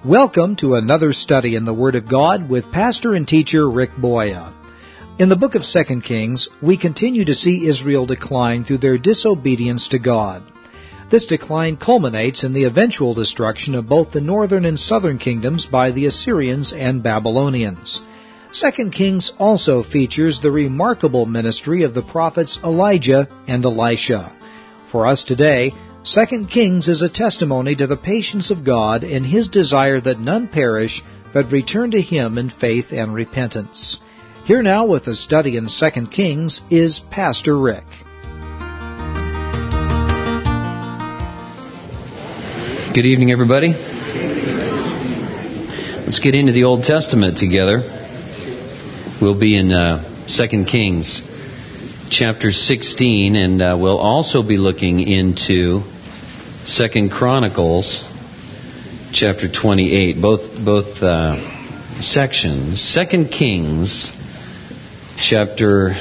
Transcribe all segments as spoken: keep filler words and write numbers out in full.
Welcome to another study in the Word of God with pastor and teacher Rick Boya. In the book of Second Kings, we continue to see Israel decline through their disobedience to God. This decline culminates in the eventual destruction of both the northern and southern kingdoms by the Assyrians and Babylonians. Second Kings also features the remarkable ministry of the prophets Elijah and Elisha. For us today, Second Kings is a testimony to the patience of God and His desire that none perish, but return to Him in faith and repentance. Here now with a study in Second Kings is Pastor Rick. Good evening, everybody. Let's get into the Old Testament together. We'll be in uh, Second Kings chapter sixteen, and uh, we'll also be looking into Second Chronicles chapter twenty-eight, both both uh, sections. Second Kings chapter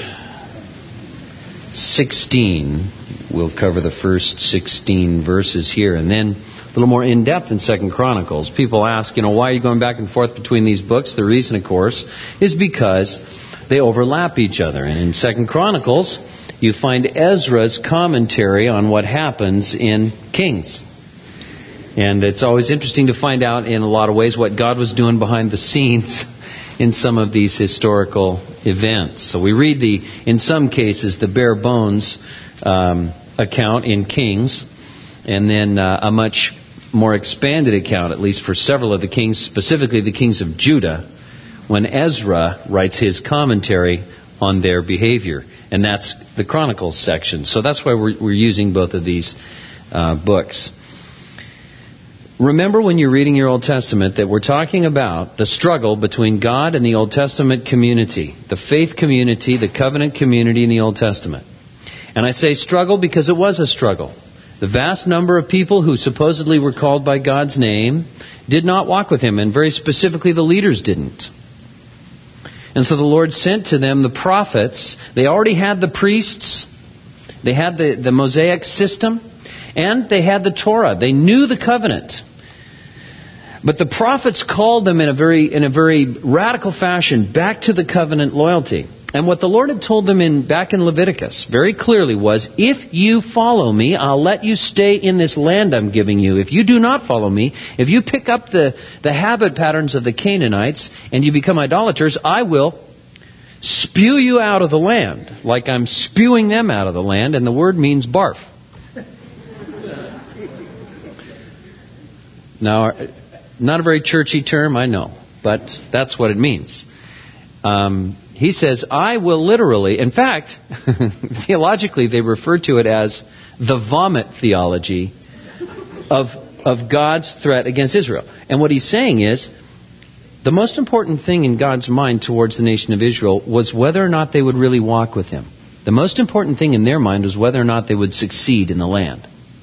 sixteen, we'll cover the first sixteen verses here, and then a little more in depth in Second Chronicles. People ask, you know, why are you going back and forth between these books? The reason, of course, is because they overlap each other. And in Second Chronicles, you find Ezra's commentary on what happens in Kings. And it's always interesting to find out in a lot of ways what God was doing behind the scenes in some of these historical events. So we read the, in some cases, the bare bones um, account in Kings, and then uh, a much more expanded account, at least for several of the kings, specifically the kings of Judah, when Ezra writes his commentary on their behavior. And that's the Chronicles section. So that's why we're, we're using both of these uh, books. Remember when you're reading your Old Testament that we're talking about the struggle between God and the Old Testament community, the faith community, the covenant community in the Old Testament. And I say struggle because it was a struggle. The vast number of people who supposedly were called by God's name did not walk with Him, and very specifically the leaders didn't. And so the Lord sent to them the prophets. They already had the priests. They had the, the Mosaic system. And they had the Torah. They knew the covenant. But the prophets called them in a very in a very radical fashion back to the covenant loyalty. And what the Lord had told them in back in Leviticus very clearly was, if you follow me, I'll let you stay in this land I'm giving you. If you do not follow me, if you pick up the, the habit patterns of the Canaanites and you become idolaters, I will spew you out of the land, like I'm spewing them out of the land, and the word means barf. Now, not a very churchy term, I know, but that's what it means. Um, he says, I will literally, in fact, theologically they refer to it as the vomit theology of, of God's threat against Israel. And what he's saying is, the most important thing in God's mind towards the nation of Israel was whether or not they would really walk with Him. The most important thing in their mind was whether or not they would succeed in the land.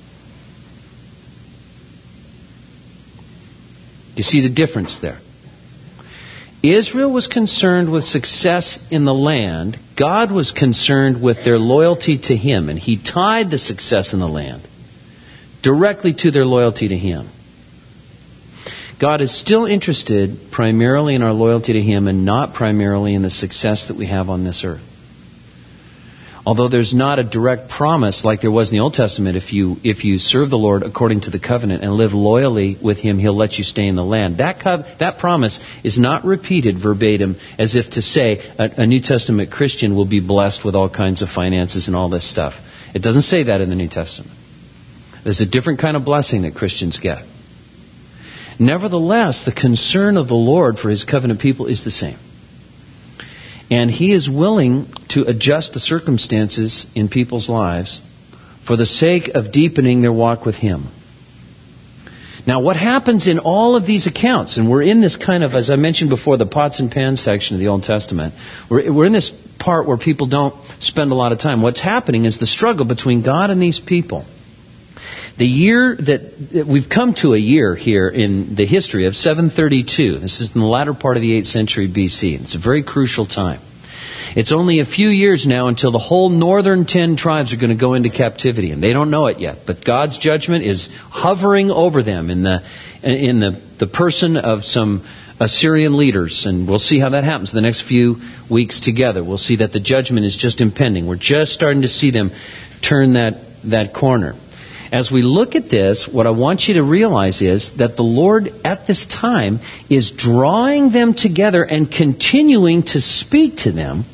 You see the difference there? Israel was concerned with success in the land. God was concerned with their loyalty to Him. And He tied the success in the land directly to their loyalty to Him. God is still interested primarily in our loyalty to Him and not primarily in the success that we have on this earth. Although there's not a direct promise like there was in the Old Testament, if you if you serve the Lord according to the covenant and live loyally with Him, He'll let you stay in the land. That cov- that promise is not repeated verbatim as if to say a, a New Testament Christian will be blessed with all kinds of finances and all this stuff. It doesn't say that in the New Testament. There's a different kind of blessing that Christians get. Nevertheless, the concern of the Lord for His covenant people is the same. And He is willing to adjust the circumstances in people's lives for the sake of deepening their walk with Him. Now, what happens in all of these accounts, and we're in this kind of, as I mentioned before, the pots and pans section of the Old Testament, we're, we're in this part where people don't spend a lot of time. What's happening is the struggle between God and these people. The year that, that we've come to a year here in the history of seven thirty-two. This is in the latter part of the eighth century B C. It's a very crucial time. It's only a few years now until the whole northern ten tribes are going to go into captivity, and they don't know it yet. But God's judgment is hovering over them in the in the, the person of some Assyrian leaders, and we'll see how that happens the next few weeks together. We'll see that the judgment is just impending. We're just starting to see them turn that, that corner. As we look at this, what I want you to realize is that the Lord at this time is drawing them together and continuing to speak to them,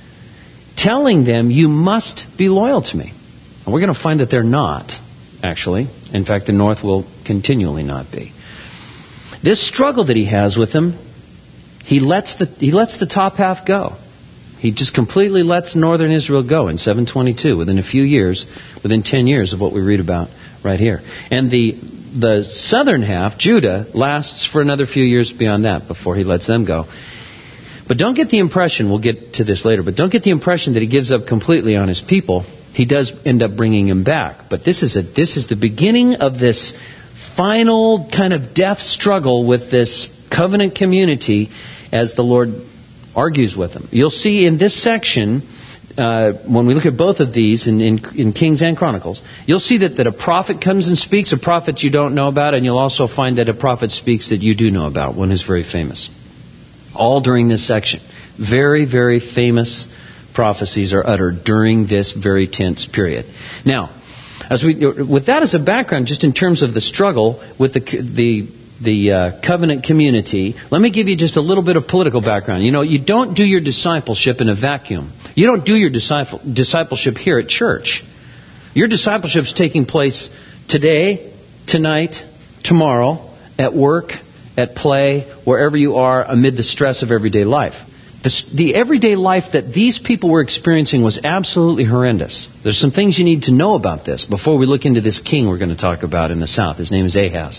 telling them, you must be loyal to me. And we're going to find that they're not, actually. In fact, the north will continually not be. This struggle that he has with them, he lets the he lets the top half go. He just completely lets northern Israel go in seven twenty-two, within a few years, within ten years of what we read about right here. And the the southern half, Judah, lasts for another few years beyond that before he lets them go. But don't get the impression, we'll get to this later, but don't get the impression that he gives up completely on his people. He does end up bringing him back. But this is a this is the beginning of this final kind of death struggle with this covenant community as the Lord argues with them. You'll see in this section, uh, when we look at both of these in, in, in Kings and Chronicles, you'll see that, that a prophet comes and speaks, a prophet you don't know about, and you'll also find that a prophet speaks that you do know about, one who's very famous. All during this section. Very, very famous prophecies are uttered during this very tense period. Now, As we, with that as a background, just in terms of the struggle with the the, the uh, covenant community, let me give you just a little bit of political background. You know, you don't do your discipleship in a vacuum. You don't do your disciple, discipleship here at church. Your discipleship is taking place today, tonight, tomorrow, at work, at play, wherever you are amid the stress of everyday life. The, the everyday life that these people were experiencing was absolutely horrendous. There's some things you need to know about this before we look into this king we're going to talk about in the south. His name is Ahaz.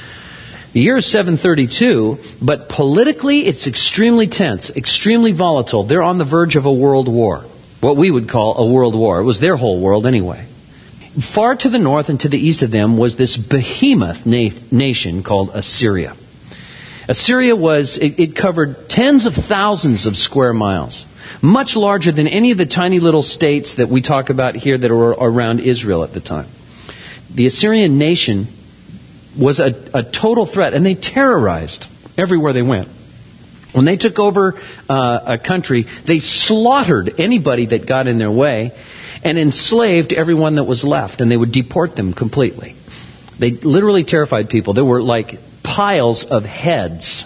The year is seven thirty-two, but politically it's extremely tense, extremely volatile. They're on the verge of a world war, what we would call a world war. It was their whole world anyway. Far to the north and to the east of them was this behemoth na- nation called Assyria. Assyria was, it, it covered tens of thousands of square miles, much larger than any of the tiny little states that we talk about here that were around Israel at the time. The Assyrian nation was a, a total threat, and they terrorized everywhere they went. When they took over uh, a country, they slaughtered anybody that got in their way and enslaved everyone that was left, and they would deport them completely. They literally terrified people. There were like piles of heads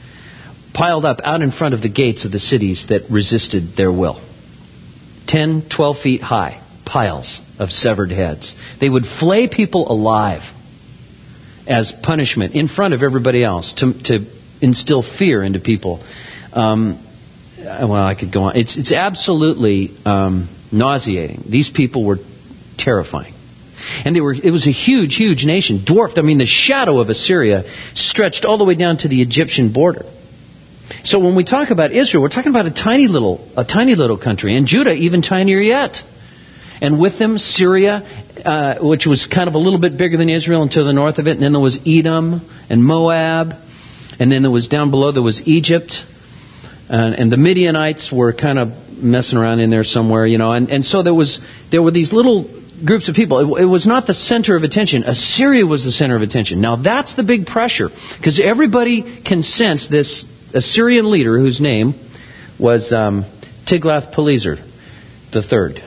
piled up out in front of the gates of the cities that resisted their will. Ten, twelve feet high, piles of severed heads. They would flay people alive as punishment in front of everybody else to, to instill fear into people. Um, well, I could go on. It's, it's absolutely um, nauseating. These people were terrifying. And they were, it was a huge, huge nation, dwarfed. I mean, the shadow of Assyria stretched all the way down to the Egyptian border. So when we talk about Israel, we're talking about a tiny little, a tiny little country, and Judah even tinier yet. And with them, Syria, uh, which was kind of a little bit bigger than Israel and to the north of it. And then there was Edom and Moab, and then there was down below there was Egypt, and, and the Midianites were kind of messing around in there somewhere, you know. And, and so there was, there were these little groups of people. It, it was not the center of attention. Assyria was the center of attention. Now that's the big pressure, because everybody can sense this Assyrian leader whose name was um, Tiglath-Pileser the third.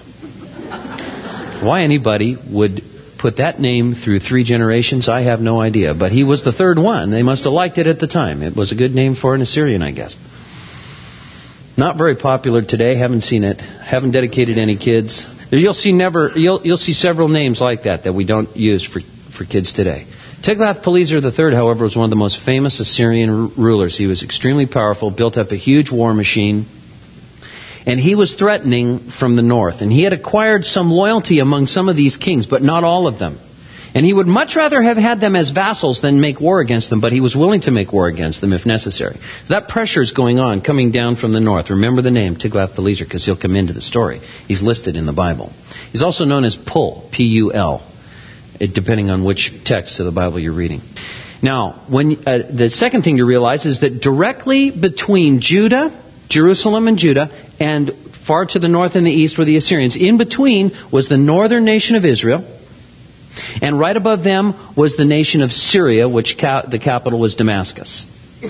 Why anybody would put that name through three generations, I have no idea. But he was the third one. They must have liked it at the time. It was a good name for an Assyrian, I guess. Not very popular today. Haven't seen it. Haven't dedicated any kids. You'll see never. You'll you'll see several names like that that we don't use for for kids today. Tiglath-Pileser the third, however, was one of the most famous Assyrian r- rulers. He was extremely powerful, built up a huge war machine, and he was threatening from the north. And he had acquired some loyalty among some of these kings, but not all of them. And he would much rather have had them as vassals than make war against them, but he was willing to make war against them if necessary. So that pressure is going on, coming down from the north. Remember the name, Tiglath-Pileser, because he'll come into the story. He's listed in the Bible. He's also known as Pul, P U L, it, depending on which text of the Bible you're reading. Now, when uh, the second thing to realize is that directly between Judah Jerusalem and Judah, and far to the north and the east were the Assyrians. In between was the northern nation of Israel, and right above them was the nation of Syria, which ca- the capital was Damascus.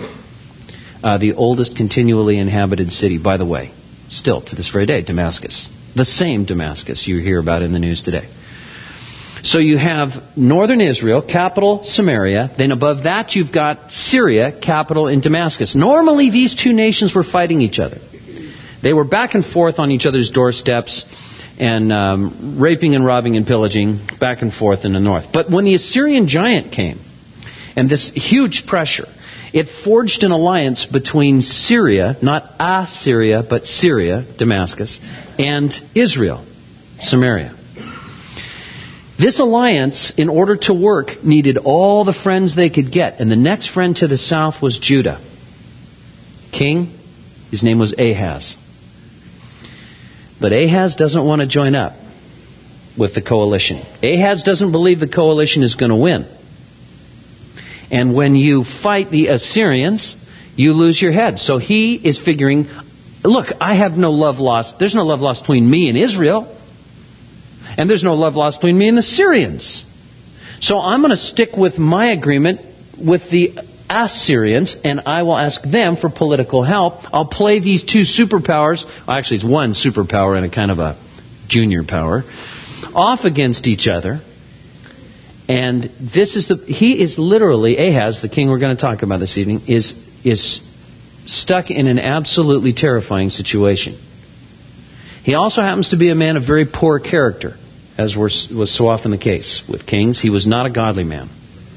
Uh, the oldest continually inhabited city, by the way, still to this very day, Damascus. The same Damascus you hear about in the news today. So you have northern Israel, capital Samaria. Then above that you've got Syria, capital in Damascus. Normally these two nations were fighting each other. They were back and forth on each other's doorsteps and um, raping and robbing and pillaging back and forth in the north. But when the Assyrian giant came, and this huge pressure, it forged an alliance between Syria, not Assyria, but Syria, Damascus, and Israel, Samaria. This alliance, in order to work, needed all the friends they could get. And the next friend to the south was Judah. King, his name was Ahaz. But Ahaz doesn't want to join up with the coalition. Ahaz doesn't believe the coalition is going to win. And when you fight the Assyrians, you lose your head. So he is figuring, look, I have no love lost. There's no love lost between me and Israel. And there's no love lost between me and the Syrians. So I'm going to stick with my agreement with the Assyrians, and I will ask them for political help. I'll play these two superpowers, well, actually it's one superpower and a kind of a junior power, off against each other. And this is the, he is literally, Ahaz, the king we're going to talk about this evening, is, is stuck in an absolutely terrifying situation. He also happens to be a man of very poor character, as was so often the case with kings. He was not a godly man.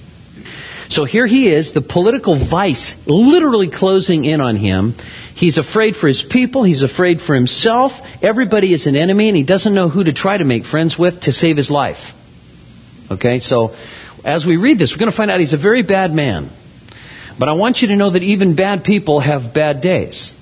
So here he is, the political vice literally closing in on him. He's afraid for his people. He's afraid for himself. Everybody is an enemy, and he doesn't know who to try to make friends with to save his life. Okay, so as we read this, we're going to find out he's a very bad man. But I want you to know that even bad people have bad days.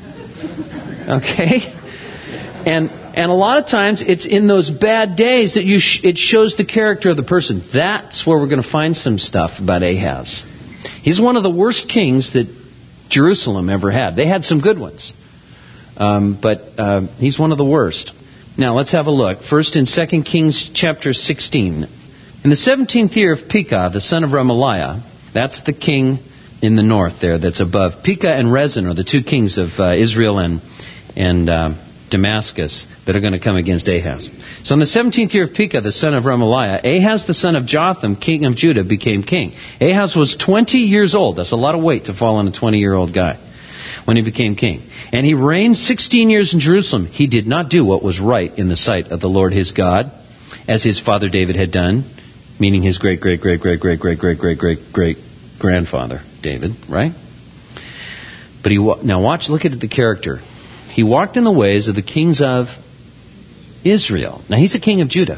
Okay? And and a lot of times it's in those bad days that you sh- it shows the character of the person. That's where we're going to find some stuff about Ahaz. He's one of the worst kings that Jerusalem ever had. They had some good ones. Um, but uh, he's one of the worst. Now let's have a look. First in Second Kings chapter sixteen. In the seventeenth year of Pekah, the son of Remaliah, that's the king in the north there that's above. Pekah and Rezin are the two kings of uh, Israel and, and uh, Damascus that are going to come against Ahaz. So in the seventeenth year of Pekah, the son of Remaliah, Ahaz the son of Jotham, king of Judah, became king. Ahaz was twenty years old. That's a lot of weight to fall on a twenty-year-old guy when he became king. And he reigned sixteen years in Jerusalem. He did not do what was right in the sight of the Lord his God, as his father David had done, meaning his great, great, great, great, great, great, great, great, great, great grandfather David, right? But he now watch, look at the character. He walked in the ways of the kings of Israel. Now he's a king of Judah.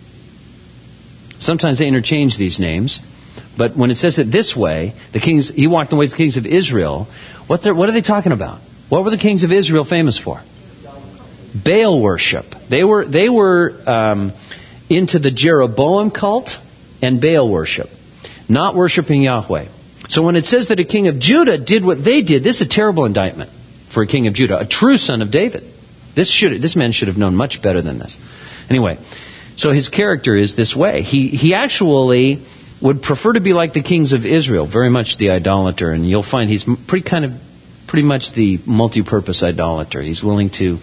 Sometimes they interchange these names, but when it says it this way, the kings, he walked in the ways of the kings of Israel. What, what are they talking about? What were the kings of Israel famous for? Baal worship. They were they were um, into the Jeroboam cult and Baal worship, not worshiping Yahweh. So when it says that a king of Judah did what they did, this is a terrible indictment for a king of Judah, a true son of David. This should this man should have known much better than this. Anyway, so his character is this way. He he actually would prefer to be like the kings of Israel, very much the idolater, and you'll find he's pretty kind of pretty much the multi-purpose idolater. He's willing to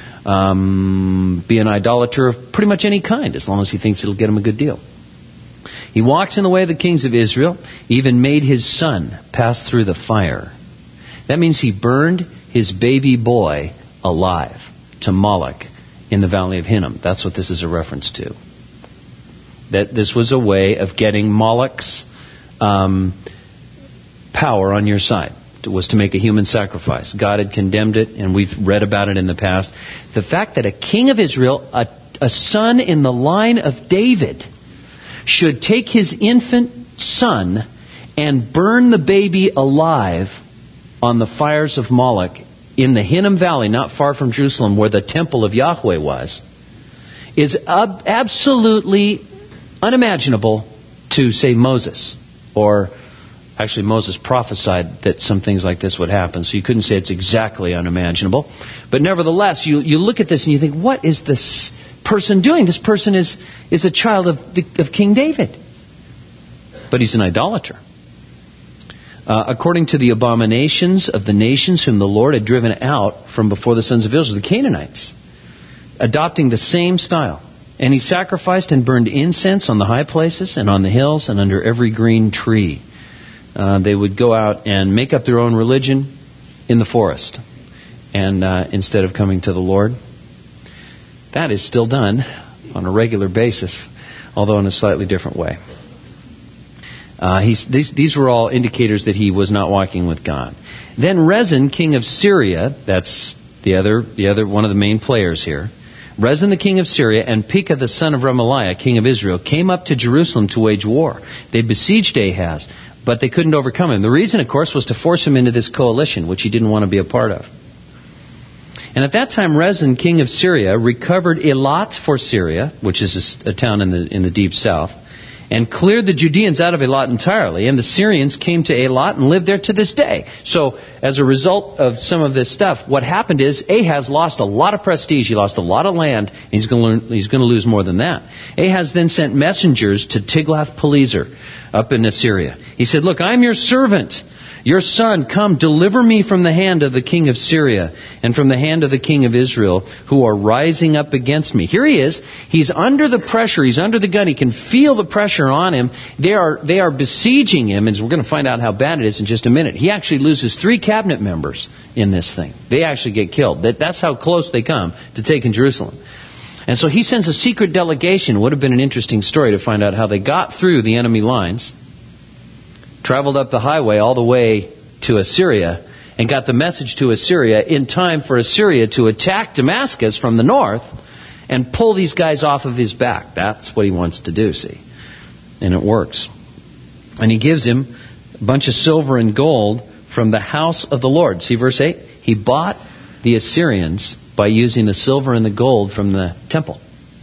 um, be an idolater of pretty much any kind, as long as he thinks it'll get him a good deal. He walks in the way of the kings of Israel, even made his son pass through the fire. That means he burned his baby boy alive to Moloch in the valley of Hinnom. That's what this is a reference to. That this was a way of getting Moloch's um, power on your side. It was to make a human sacrifice. God had condemned it, and we've read about it in the past. The fact that a king of Israel, a, a son in the line of David, should take his infant son and burn the baby alive on the fires of Moloch in the Hinnom Valley, not far from Jerusalem, where the temple of Yahweh was, is ab- absolutely unimaginable to, say, Moses or Actually, Moses prophesied that some things like this would happen, so you couldn't say it's exactly unimaginable. But nevertheless, you, you look at this and you think, what is this person doing? This person is, is a child of, the, of King David. But he's an idolater. Uh, according to the abominations of the nations whom the Lord had driven out from before the sons of Israel, the Canaanites, adopting the same style. And he sacrificed and burned incense on the high places and on the hills and under every green tree. Uh, they would go out and make up their own religion in the forest, and uh, instead of coming to the Lord. That is still done on a regular basis, although in a slightly different way. Uh, he's, these, these were all indicators that he was not walking with God. Then Rezin, king of Syria, that's the other, the other one of the main players here. Rezin, the king of Syria, and Pekah, the son of Remaliah, king of Israel, came up to Jerusalem to wage war. They besieged Ahaz, but they couldn't overcome him. The reason, of course, was to force him into this coalition, which he didn't want to be a part of. And at that time, Rezin, king of Syria, recovered Elat for Syria, which is a, a town in the in the deep south, and cleared the Judeans out of Elat entirely. And the Syrians came to Elat and lived there to this day. So, as a result of some of this stuff, what happened is Ahaz lost a lot of prestige. He lost a lot of land, and he's going to he's going to lose more than that. Ahaz then sent messengers to Tiglath-Pileser up in Assyria. He said, "Look, I'm your servant. Your son, come, deliver me from the hand of the king of Syria and from the hand of the king of Israel, who are rising up against me." Here he is. He's under the pressure. He's under the gun. He can feel the pressure on him. They are they are besieging him, and we're going to find out how bad it is in just a minute. He actually loses three cabinet members in this thing. They actually get killed. That, that's how close they come to taking Jerusalem. And so he sends a secret delegation. It would have been an interesting story to find out how they got through the enemy lines, traveled up the highway all the way to Assyria, and got the message to Assyria in time for Assyria to attack Damascus from the north and pull these guys off of his back. That's what he wants to do, see. And it works. And he gives him a bunch of silver and gold from the house of the Lord. See verse eight? He bought the Assyrians by using the silver and the gold from the temple.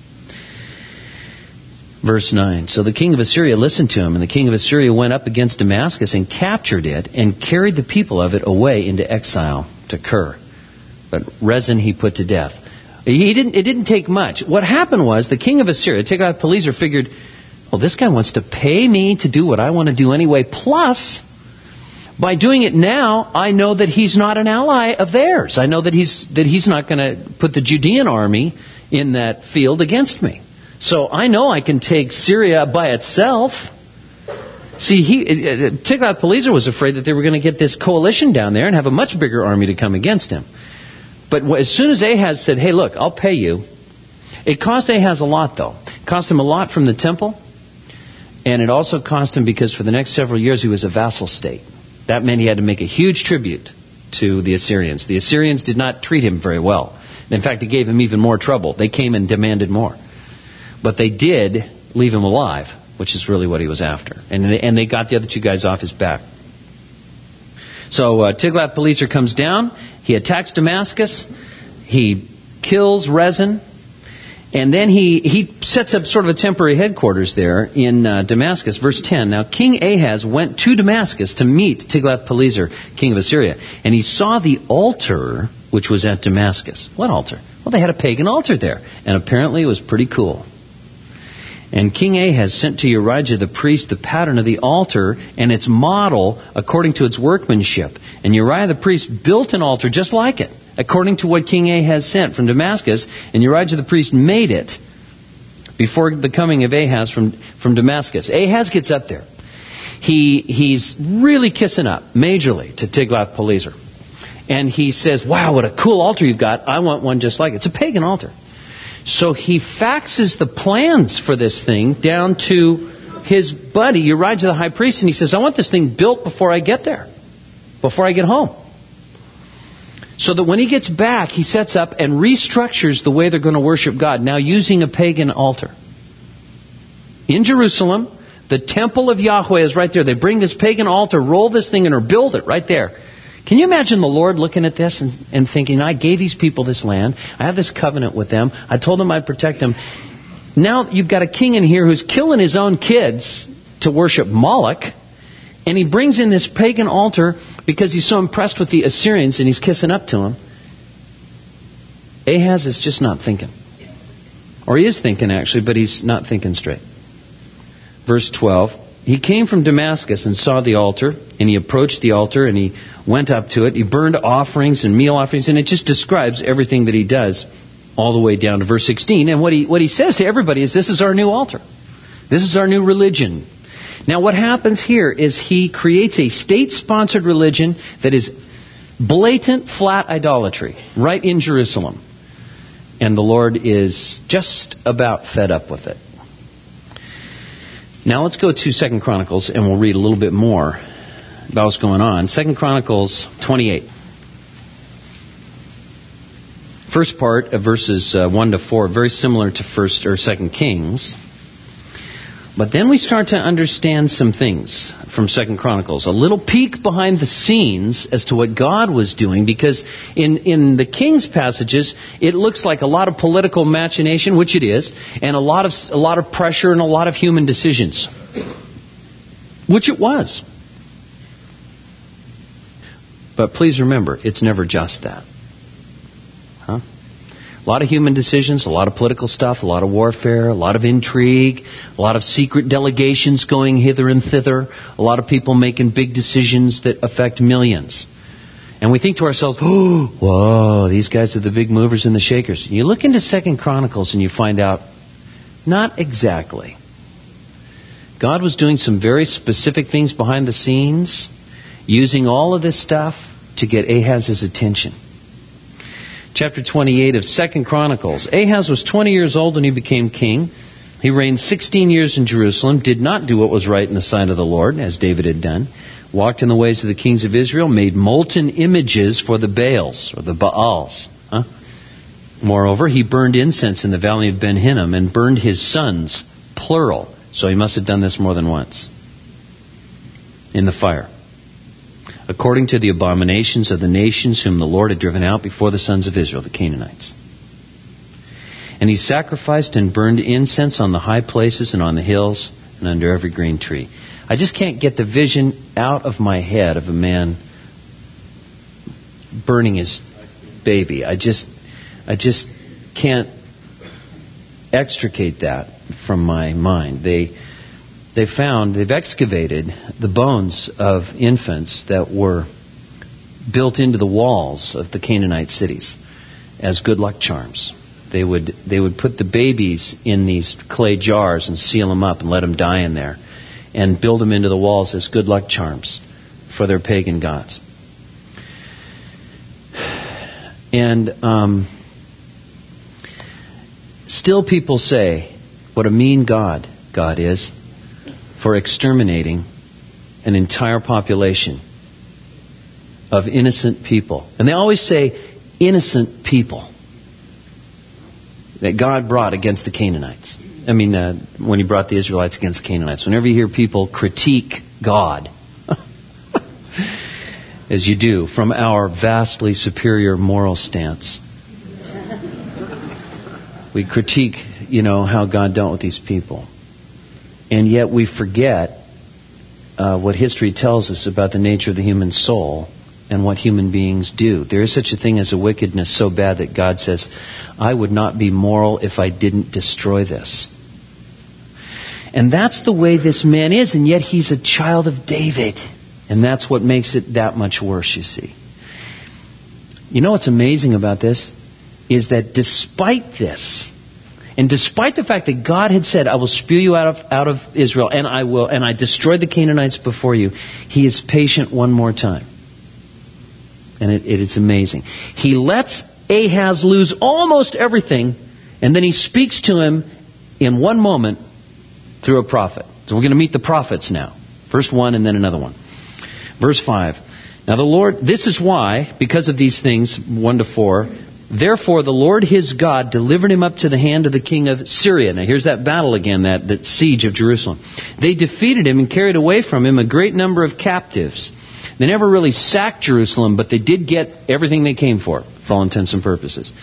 Verse nine, so the king of Assyria listened to him, and the king of Assyria went up against Damascus and captured it and carried the people of it away into exile to Kir. But Rezin he put to death. He didn't. It didn't take much. What happened was the king of Assyria, Tiglath-Pileser, figured, well, this guy wants to pay me to do what I want to do anyway. Plus, by doing it now, I know that he's not an ally of theirs. I know that he's that he's not going to put the Judean army in that field against me. So I know I can take Syria by itself. See, he, Tiglath-Pileser was afraid that they were going to get this coalition down there and have a much bigger army to come against him. But as soon as Ahaz said, hey, look, I'll pay you, it cost Ahaz a lot, though. It cost him a lot from the temple, and it also cost him because for the next several years he was a vassal state. That meant he had to make a huge tribute to the Assyrians. The Assyrians did not treat him very well. In fact, it gave him even more trouble. They came and demanded more. But they did leave him alive, which is really what he was after. And they, and they got the other two guys off his back. So uh, Tiglath-Pileser comes down. He attacks Damascus. He kills Rezin. And then he, he sets up sort of a temporary headquarters there in uh, Damascus. Verse ten, now King Ahaz went to Damascus to meet Tiglath-Pileser, king of Assyria. And he saw the altar which was at Damascus. What altar? Well, they had a pagan altar there. And apparently it was pretty cool. And King Ahaz sent to Urijah the priest the pattern of the altar and its model according to its workmanship. And Uriah the priest built an altar just like it, according to what King Ahaz sent from Damascus. And Urijah the priest made it before the coming of Ahaz from, from Damascus. Ahaz gets up there. He He's really kissing up, majorly, to Tiglath-Pileser. And he says, wow, what a cool altar you've got. I want one just like it. It's a pagan altar. So he faxes the plans for this thing down to his buddy, Urijah the high priest, and he says, I want this thing built before I get there, before I get home. So that when he gets back, he sets up and restructures the way they're going to worship God, now using a pagan altar. In Jerusalem, the temple of Yahweh is right there. They bring this pagan altar, roll this thing in, or build it right there. Can you imagine the Lord looking at this and, and thinking, I gave these people this land. I have this covenant with them. I told them I'd protect them. Now you've got a king in here who's killing his own kids to worship Moloch. And he brings in this pagan altar because he's so impressed with the Assyrians and he's kissing up to them. Ahaz is just not thinking. Or he is thinking actually, but he's not thinking straight. Verse twelve, he came from Damascus and saw the altar, and he approached the altar and he went up to it. He burned offerings and meal offerings, and it just describes everything that he does all the way down to verse sixteen. And what he, what he says to everybody is, this is our new altar. This is our new religion. Now what happens here is he creates a state-sponsored religion that is blatant, flat idolatry right in Jerusalem. And the Lord is just about fed up with it. Now let's go to Second Chronicles and we'll read a little bit more about what's going on. Second Chronicles twenty-eight. First part of verses uh, one to four, very similar to First or Second Kings. But then we start to understand some things from Second Chronicles. A little peek behind the scenes as to what God was doing, because in, in the King's passages, it looks like a lot of political machination, which it is, and a lot of a lot of pressure and a lot of human decisions, which it was. But please remember, it's never just that. Huh? A lot of human decisions, a lot of political stuff, a lot of warfare, a lot of intrigue, a lot of secret delegations going hither and thither, a lot of people making big decisions that affect millions. And we think to ourselves, oh, whoa, these guys are the big movers and the shakers. You look into Second Chronicles and you find out, not exactly. God was doing some very specific things behind the scenes, using all of this stuff to get Ahaz's attention. Chapter twenty-eight of Second Chronicles. Ahaz was twenty years old when he became king. He reigned sixteen years in Jerusalem, did not do what was right in the sight of the Lord, as David had done. Walked in the ways of the kings of Israel, made molten images for the Baals, or the Baals. Huh? Moreover, he burned incense in the valley of Ben Hinnom and burned his sons, plural. So he must have done this more than once. In the fire. According to the abominations of the nations whom the Lord had driven out before the sons of Israel, the Canaanites. And he sacrificed and burned incense on the high places and on the hills and under every green tree. I just can't get the vision out of my head of a man burning his baby. I just, I just can't extricate that from my mind. They... They found, they've excavated the bones of infants that were built into the walls of the Canaanite cities as good luck charms. They would they would put the babies in these clay jars and seal them up and let them die in there and build them into the walls as good luck charms for their pagan gods. And um, still people say, what a mean God God is, for exterminating an entire population of innocent people. And they always say, innocent people that God brought against the Canaanites. I mean, uh, when he brought the Israelites against the Canaanites. Whenever you hear people critique God, as you do, from our vastly superior moral stance, we critique, you know, how God dealt with these people. And yet we forget uh, what history tells us about the nature of the human soul and what human beings do. There is such a thing as a wickedness so bad that God says, I would not be moral if I didn't destroy this. And that's the way this man is, and yet he's a child of David. And that's what makes it that much worse, you see. You know what's amazing about this? Is that despite this, and despite the fact that God had said, I will spew you out of out of Israel, and I will, and I destroyed the Canaanites before you, he is patient one more time. And it, it is amazing. He lets Ahaz lose almost everything, and then he speaks to him in one moment through a prophet. So we're going to meet the prophets now. First one and then another one. Verse five. Now the Lord, this is why, because of these things, one to four, therefore the Lord his God delivered him up to the hand of the king of Syria. Now here's that battle again, that, that siege of Jerusalem. They defeated him and carried away from him a great number of captives. They never really sacked Jerusalem, but they did get everything they came for, for all intents and purposes.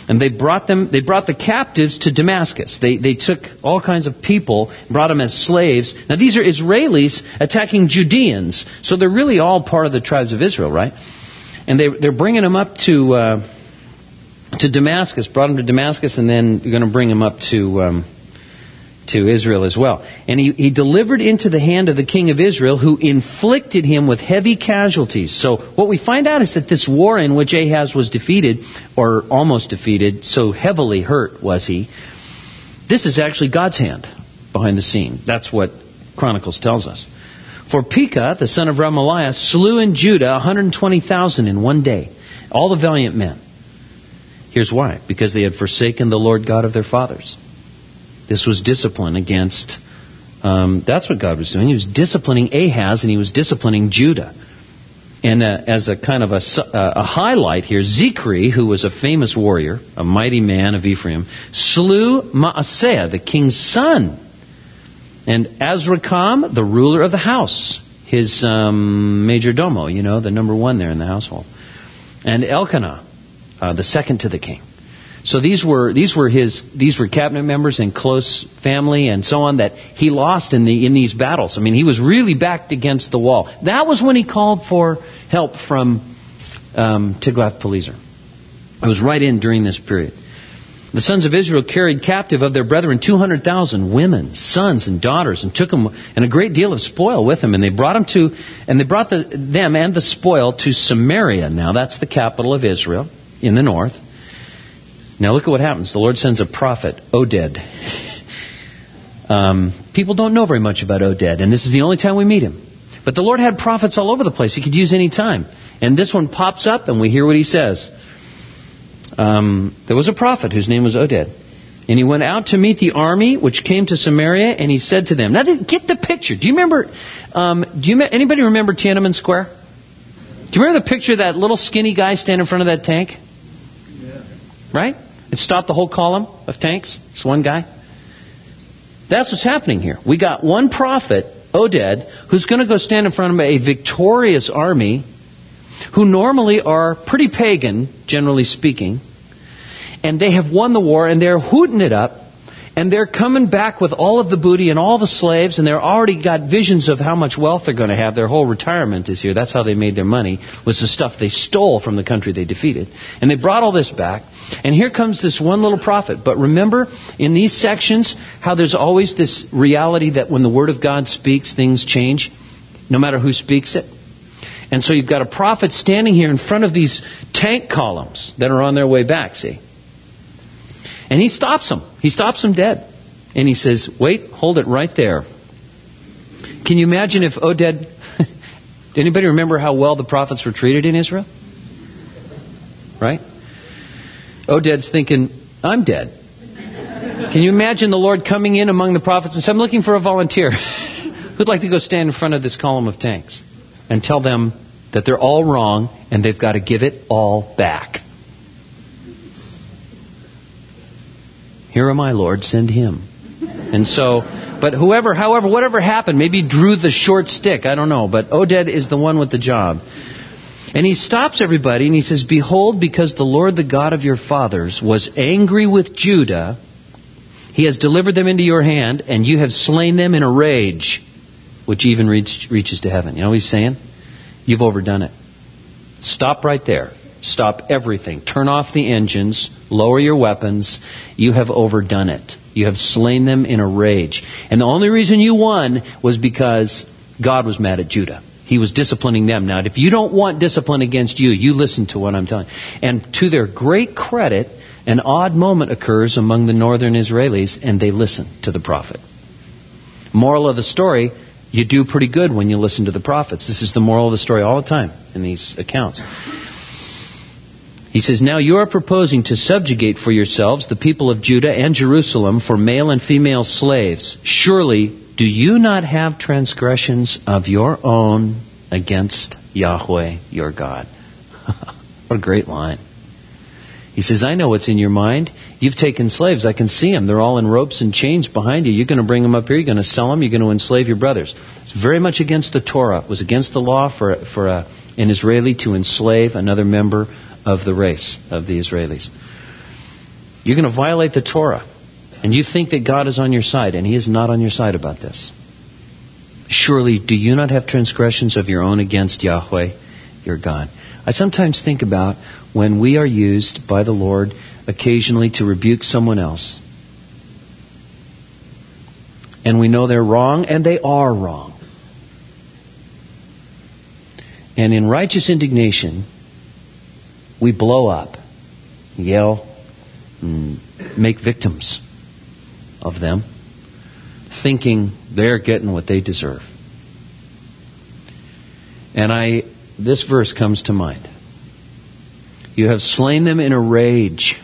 And they brought them. They brought the captives to Damascus. They they took all kinds of people, brought them as slaves. Now these are Israelis attacking Judeans, so they're really all part of the tribes of Israel, right? And they they're bringing them up to uh, to Damascus. Brought them to Damascus, and then they're going to bring them up to um, to Israel as well. And he he delivered into the hand of the king of Israel, who inflicted him with heavy casualties. So what we find out is that this war in which Ahaz was defeated, or almost defeated, so heavily hurt was he, this is actually God's hand behind the scene. That's what Chronicles tells us. For Pekah, the son of Remaliah, slew in Judah one hundred twenty thousand in one day, all the valiant men. Here's why. Because they had forsaken the Lord God of their fathers. This was discipline against, um, that's what God was doing. He was disciplining Ahaz, and he was disciplining Judah. And uh, as a kind of a, uh, a highlight here, Zichri, who was a famous warrior, a mighty man of Ephraim, slew Maaseiah, the king's son. And Azrikam, the ruler of the house, his um, major domo, you know, the number one there in the household. And Elkanah, uh, the second to the king. So these were these were his these were cabinet members and close family and so on that he lost in the in these battles. I mean, he was really backed against the wall. That was when he called for help from um, Tiglath-Pileser. It was right in during this period. The sons of Israel carried captive of their brethren two hundred thousand women, sons, and daughters, and took them and a great deal of spoil with them. And they brought them to and they brought the, them and the spoil to Samaria. Now that's the capital of Israel in the north. Now look at what happens. The Lord sends a prophet, Oded. Um, people don't know very much about Oded, and this is the only time we meet him. But the Lord had prophets all over the place he could use any time. And this one pops up, and we hear what he says. Um, there was a prophet whose name was Oded. And he went out to meet the army which came to Samaria, and he said to them, now get the picture. Do you remember, um, do you anybody remember Tiananmen Square? Do you remember the picture of that little skinny guy standing in front of that tank? Yeah. Right? It stopped the whole column of tanks. It's one guy. That's what's happening here. We got one prophet, Oded, who's going to go stand in front of a victorious army who normally are pretty pagan, generally speaking. And they have won the war, and they're hooting it up. And they're coming back with all of the booty and all the slaves, and they're already got visions of how much wealth they're going to have. Their whole retirement is here. That's how they made their money, was the stuff they stole from the country they defeated. And they brought all this back. And here comes this one little prophet. But remember, in these sections, how there's always this reality that when the Word of God speaks, things change, no matter who speaks it. And so you've got a prophet standing here in front of these tank columns that are on their way back, see? And he stops them. He stops them dead. And he says, wait, hold it right there. Can you imagine if Oded... Anybody remember how well the prophets were treated in Israel? Right? Oded's thinking, I'm dead. Can you imagine the Lord coming in among the prophets and saying, I'm looking for a volunteer who'd like to go stand in front of this column of tanks and tell them that they're all wrong and they've got to give it all back. Here am I, Lord, send him. And so, but whoever, however, whatever happened, maybe drew the short stick, I don't know. But Oded is the one with the job. And he stops everybody and he says, behold, because the Lord, the God of your fathers, was angry with Judah, he has delivered them into your hand, and you have slain them in a rage, which even reach, reaches to heaven. You know what he's saying? You've overdone it. Stop right there. Stop everything. Turn off the engines. Lower your weapons. You have overdone it. You have slain them in a rage. And the only reason you won was because God was mad at Judah. He was disciplining them. Now, if you don't want discipline against you, you listen to what I'm telling you. And to their great credit, an odd moment occurs among the northern Israelis, and they listen to the prophet. Moral of the story, you do pretty good when you listen to the prophets. This is the moral of the story all the time in these accounts. He says, now you are proposing to subjugate for yourselves the people of Judah and Jerusalem for male and female slaves. Surely, do you not have transgressions of your own against Yahweh your God? What a great line. He says, I know what's in your mind. You've taken slaves. I can see them. They're all in ropes and chains behind you. You're going to bring them up here. You're going to sell them. You're going to enslave your brothers. It's very much against the Torah. It was against the law for, for a, an Israeli to enslave another member of the race of the Israelis. You're going to violate the Torah. And you think that God is on your side, and He is not on your side about this. Surely, do you not have transgressions of your own against Yahweh, your God? I sometimes think about when we are used by the Lord occasionally to rebuke someone else. And we know they're wrong, and they are wrong. And in righteous indignation, we blow up, yell, and make victims of them, thinking they're getting what they deserve. And I, this verse comes to mind. You have slain them in a rage.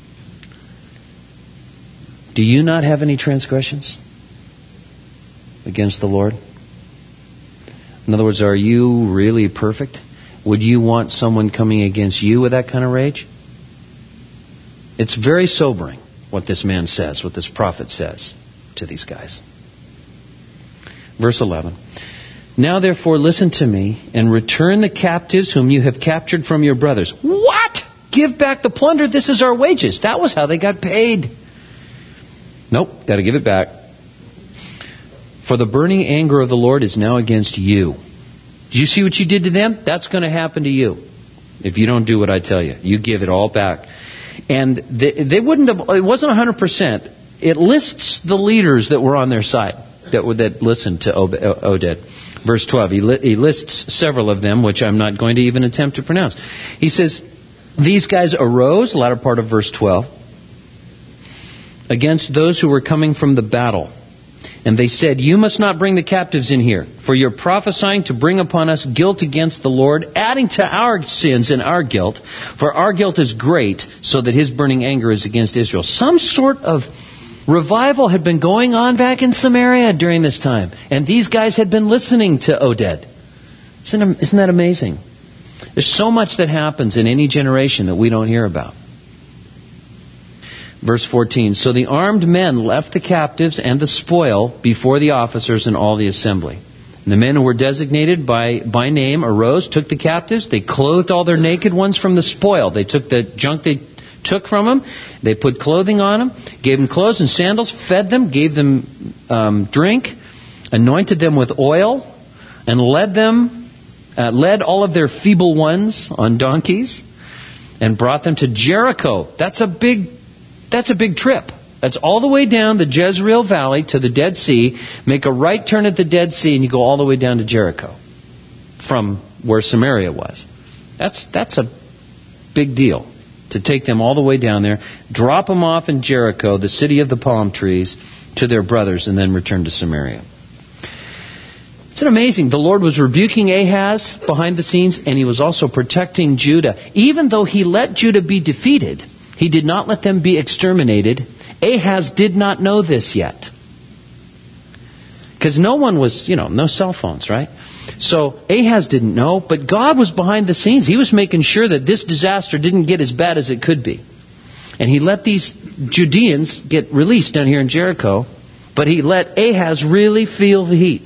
Do you not have any transgressions against the Lord? In other words, are you really perfect? Would you want someone coming against you with that kind of rage? It's very sobering what this man says, what this prophet says to these guys. Verse eleven. Now therefore listen to me and return the captives whom you have captured from your brothers. What? Give back the plunder. This is our wages. That was how they got paid. Nope, got to give it back. For the burning anger of the Lord is now against you. Did you see what you did to them? That's going to happen to you if you don't do what I tell you. You give it all back. And they, they wouldn't have, it wasn't one hundred percent. It lists the leaders that were on their side, that that listened to Oded. Verse twelve, he, li, he lists several of them, which I'm not going to even attempt to pronounce. He says, these guys arose, latter part of verse twelve, against those who were coming from the battle. And they said, you must not bring the captives in here, for you're prophesying to bring upon us guilt against the Lord, adding to our sins and our guilt, for our guilt is great, so that His burning anger is against Israel. Some sort of revival had been going on back in Samaria during this time, and these guys had been listening to Oded. Isn't, isn't that amazing? There's so much that happens in any generation that we don't hear about. Verse fourteen, so the armed men left the captives and the spoil before the officers and all the assembly. And the men who were designated by, by name arose, took the captives. They clothed all their naked ones from the spoil. They took the junk they took from them. They put clothing on them, gave them clothes and sandals, fed them, gave them um, drink, anointed them with oil, and led them, uh, led all of their feeble ones on donkeys, and brought them to Jericho. That's a big That's a big trip. That's all the way down the Jezreel Valley to the Dead Sea. Make a right turn at the Dead Sea and you go all the way down to Jericho from where Samaria was. That's that's a big deal to take them all the way down there, drop them off in Jericho, the city of the palm trees, to their brothers, and then return to Samaria. It's amazing. The Lord was rebuking Ahaz behind the scenes, and He was also protecting Judah. Even though He let Judah be defeated, He did not let them be exterminated. Ahaz did not know this yet. Because no one was, you know, no cell phones, right? So Ahaz didn't know, but God was behind the scenes. He was making sure that this disaster didn't get as bad as it could be. And He let these Judeans get released down here in Jericho, but He let Ahaz really feel the heat.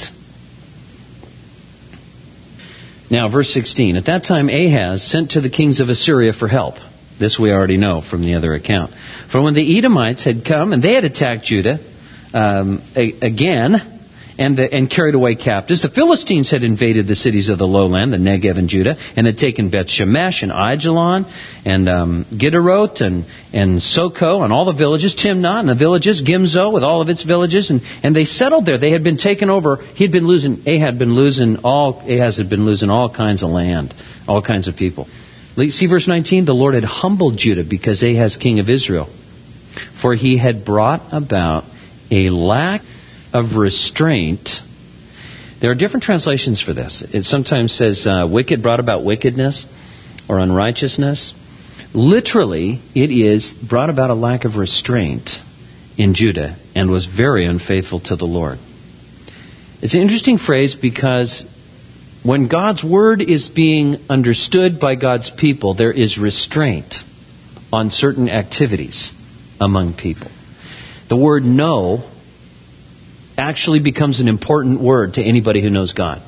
Now, verse sixteen. At that time Ahaz sent to the kings of Assyria for help. This we already know from the other account. For when the Edomites had come and they had attacked Judah um, a- again and, the, and carried away captives, the Philistines had invaded the cities of the lowland, the Negev and Judah, and had taken Beth Shemesh and Aijalon and um, Gederoth and, and Soko and all the villages, Timnah and the villages, Gimzo with all of its villages, and, and they settled there. They had been taken over. He had been losing. Ahaz had been losing all. Ahaz had been losing all kinds of land, all kinds of people. See verse nineteen, the Lord had humbled Judah because Ahaz king of Israel, for he had brought about a lack of restraint. There are different translations for this. It sometimes says uh, wicked brought about wickedness or unrighteousness. Literally, it is brought about a lack of restraint in Judah and was very unfaithful to the Lord. It's an interesting phrase because when God's word is being understood by God's people, there is restraint on certain activities among people. The word know actually becomes an important word to anybody who knows God.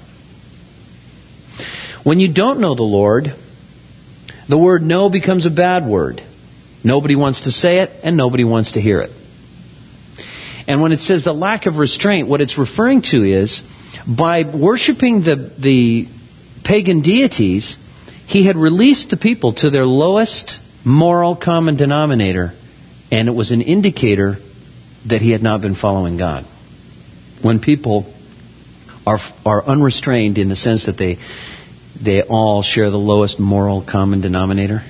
When you don't know the Lord, the word no becomes a bad word. Nobody wants to say it, and nobody wants to hear it. And when it says the lack of restraint, what it's referring to is, by worshiping the, the pagan deities, he had released the people to their lowest moral common denominator, and it was an indicator that he had not been following God. When people are are unrestrained in the sense that they they all share the lowest moral common denominator,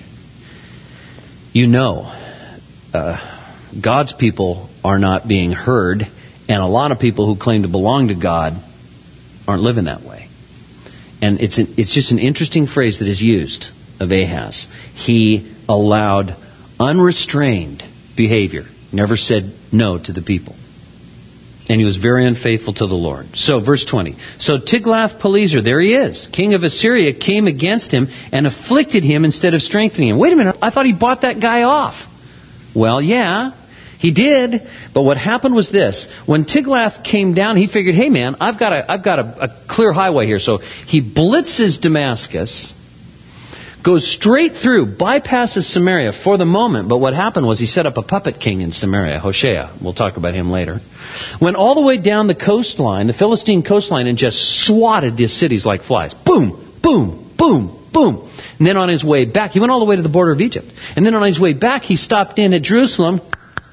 you know uh, God's people are not being heard, and a lot of people who claim to belong to God aren't living that way. And it's an, it's just an interesting phrase that is used of Ahaz. He allowed unrestrained behavior, never said no to the people. And he was very unfaithful to the Lord. So, verse twenty. So Tiglath-Pileser, there he is, king of Assyria, came against him and afflicted him instead of strengthening him. Wait a minute, I thought he bought that guy off. Well, yeah, he did. But what happened was this. When Tiglath came down, he figured, hey man, I've got a, I've got a, a clear highway here. So he blitzes Damascus, goes straight through, bypasses Samaria for the moment. But what happened was he set up a puppet king in Samaria, Hoshea. We'll talk about him later. Went all the way down the coastline, the Philistine coastline, and just swatted these cities like flies. Boom, boom, boom, boom. And then on his way back, he went all the way to the border of Egypt. And then on his way back, he stopped in at Jerusalem.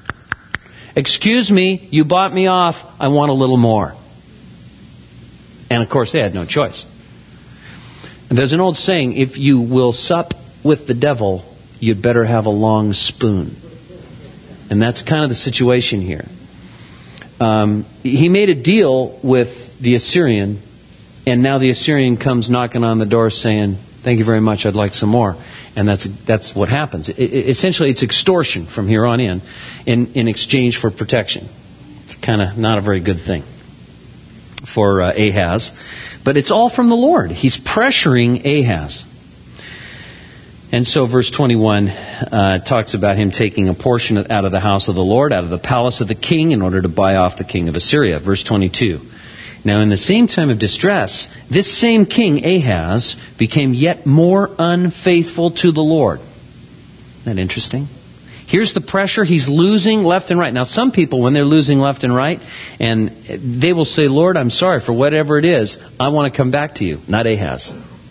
Excuse me, you bought me off. I want a little more. And of course, they had no choice. There's an old saying, if you will sup with the devil, you'd better have a long spoon. And that's kind of the situation here. Um, he made a deal with the Assyrian, and now the Assyrian comes knocking on the door saying, thank you very much, I'd like some more. And that's that's what happens. It, it, essentially, it's extortion from here on in, in, in exchange for protection. It's kind of not a very good thing for uh, Ahaz. But it's all from the Lord. He's pressuring Ahaz. And so verse twenty-one uh, talks about him taking a portion out of the house of the Lord, out of the palace of the king, in order to buy off the king of Assyria. Verse twenty-two. Now in the same time of distress, this same king, Ahaz, became yet more unfaithful to the Lord. Isn't that interesting? Here's the pressure. He's losing left and right. Now, some people, when they're losing left and right, and they will say, Lord, I'm sorry for whatever it is. I want to come back to you. Not Ahaz.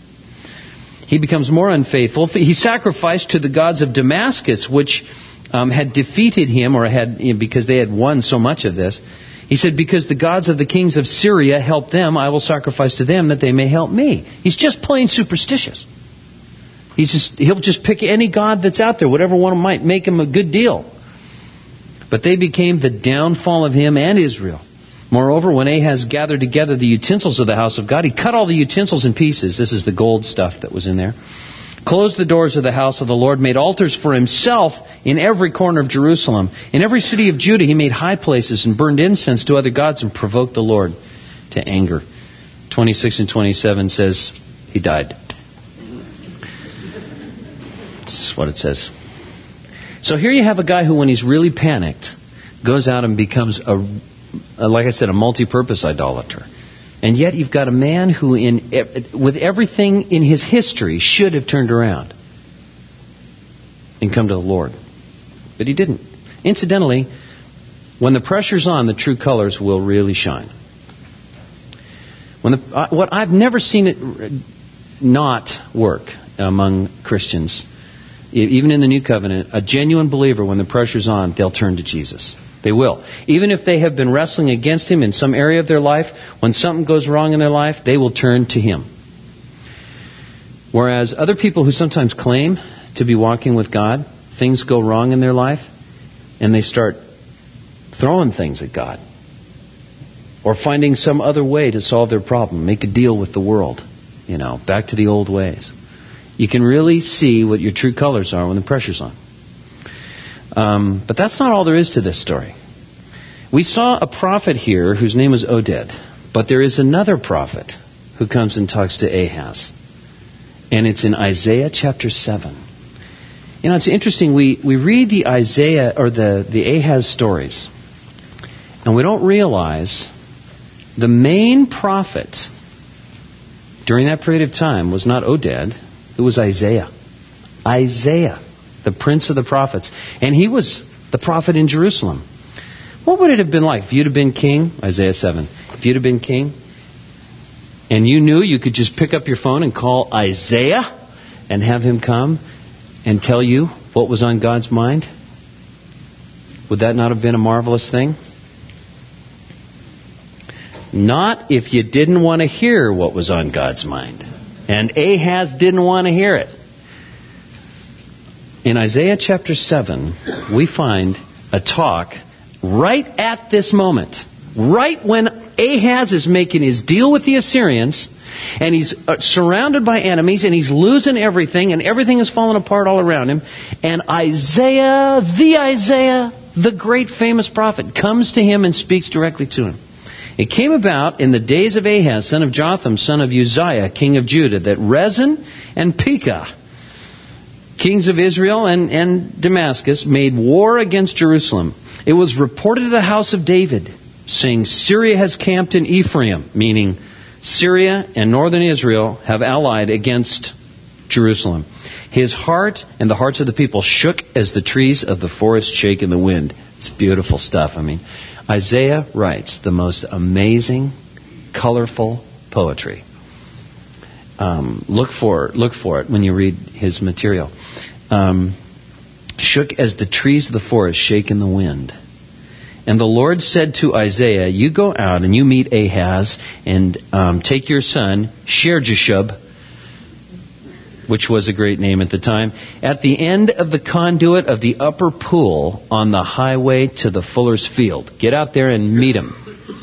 He becomes more unfaithful. He sacrificed to the gods of Damascus, which um, had defeated him, or had, you know, because they had won so much of this. He said, because the gods of the kings of Syria helped them, I will sacrifice to them that they may help me. He's just plain superstitious. He's just, he'll just pick any god that's out there, whatever one might make him a good deal. But they became the downfall of him and Israel. Moreover, when Ahaz gathered together the utensils of the house of God, he cut all the utensils in pieces. This is the gold stuff that was in there. Closed the doors of the house of the Lord, made altars for himself in every corner of Jerusalem. In every city of Judah he made high places and burned incense to other gods and provoked the Lord to anger. twenty-six and twenty-seven says he died. That's what it says. So here you have a guy who, when he's really panicked, goes out and becomes, a, a like I said, a multi-purpose idolater. And yet you've got a man who, in with everything in his history, should have turned around and come to the Lord. But he didn't. Incidentally, when the pressure's on, the true colors will really shine. When the, uh, what I've never seen it not work among Christians, even in the New Covenant, a genuine believer, when the pressure's on, they'll turn to Jesus. They will. Even if they have been wrestling against Him in some area of their life, when something goes wrong in their life, they will turn to Him. Whereas other people who sometimes claim to be walking with God, things go wrong in their life, and they start throwing things at God. Or finding some other way to solve their problem. Make a deal with the world. You know, back to the old ways. You can really see what your true colors are when the pressure's on. Um, but that's not all there is to this story. We saw a prophet here whose name is Oded. But there is another prophet who comes and talks to Ahaz. And it's in Isaiah chapter seven. You know, it's interesting. We, we read the Isaiah or the, the Ahaz stories. And we don't realize the main prophet during that period of time was not Oded. It was Isaiah. Isaiah. the prince of the prophets. And he was the prophet in Jerusalem. What would it have been like if you'd have been king? Isaiah seven. If you'd have been king, and you knew you could just pick up your phone and call Isaiah and have him come and tell you what was on God's mind? Would that not have been a marvelous thing? Not if you didn't want to hear what was on God's mind. And Ahaz didn't want to hear it. In Isaiah chapter seven, we find a talk right at this moment. Right when Ahaz is making his deal with the Assyrians, and he's surrounded by enemies, and he's losing everything, and everything is falling apart all around him. And Isaiah, the Isaiah, the great famous prophet, comes to him and speaks directly to him. It came about in the days of Ahaz, son of Jotham, son of Uzziah, king of Judah, that Rezin and Pekah, kings of Israel and, and Damascus, made war against Jerusalem. It was reported to the house of David, saying, Syria has camped in Ephraim, meaning Syria and northern Israel have allied against Jerusalem. His heart and the hearts of the people shook as the trees of the forest shake in the wind. It's beautiful stuff. I mean, Isaiah writes the most amazing, colorful poetry. Um, look for look for it when you read his material. Um, shook as the trees of the forest shake in the wind. And the Lord said to Isaiah, you go out and you meet Ahaz and um, take your son, Shear-Jashub, which was a great name at the time, at the end of the conduit of the upper pool on the highway to the fuller's field. Get out there and meet him.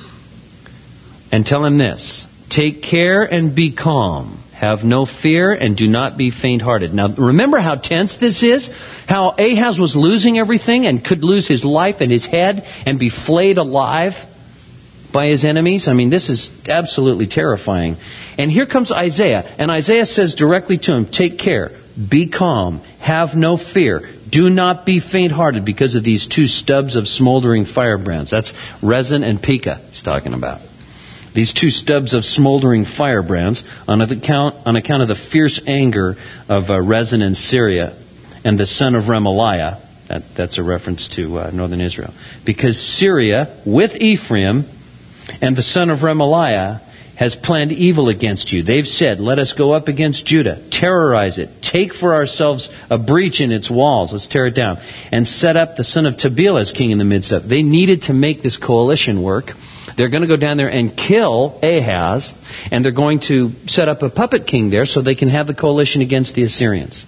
And tell him this, take care and be calm. Have no fear and do not be faint-hearted. Now, remember how tense this is? How Ahaz was losing everything and could lose his life and his head and be flayed alive by his enemies? I mean, this is absolutely terrifying. And here comes Isaiah. And Isaiah says directly to him, take care, be calm, have no fear. Do not be faint-hearted because of these two stubs of smoldering firebrands. That's Rezin and Pekah he's talking about. These two stubs of smoldering firebrands on account, on account of the fierce anger of uh, Rezin in Syria and the son of Remaliah. That, that's a reference to uh, northern Israel. Because Syria, with Ephraim and the son of Remaliah, has planned evil against you. They've said, let us go up against Judah, terrorize it, take for ourselves a breach in its walls, let's tear it down, and set up the son of Tabeel as king in the midst of it. They needed to make this coalition work. They're going to go down there and kill Ahaz, and they're going to set up a puppet king there so they can have the coalition against the Assyrians.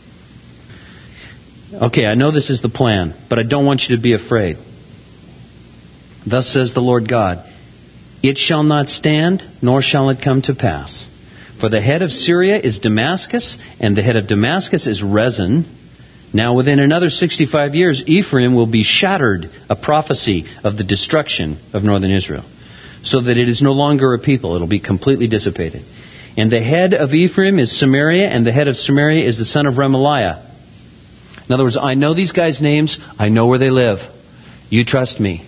Okay, I know this is the plan, but I don't want you to be afraid. Thus says the Lord God, it shall not stand, nor shall it come to pass. For the head of Syria is Damascus, and the head of Damascus is Rezin. Now within another sixty-five years, Ephraim will be shattered, a prophecy of the destruction of northern Israel, so that it is no longer a people. It will be completely dissipated. And the head of Ephraim is Samaria, and the head of Samaria is the son of Remaliah. In other words, I know these guys' names. I know where they live. You trust me.